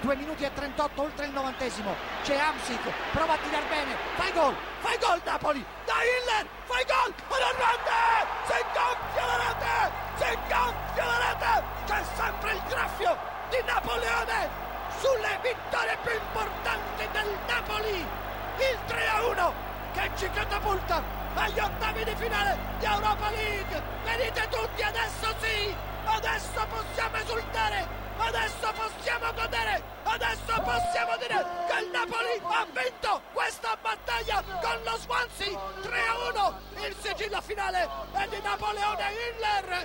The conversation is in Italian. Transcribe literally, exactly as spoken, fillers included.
due minuti e trentotto oltre il novantesimo, c'è Hamsik, prova a tirare bene, fai gol, fai gol Napoli, da Hiller, fai gol, alla rete, si gonfia la rete, si gonfia la rete, c'è sempre il graffio di Napoleone sulle vittorie più importanti del Napoli, il tre a uno che ci catapulta agli ottavi di finale di Europa League. Venite tutti, adesso sì, adesso possiamo esultare, adesso possiamo godere, adesso possiamo dire che il Napoli ha vinto questa battaglia con lo Swansea tre a uno. Il sigillo finale è di Napoleone Hiller.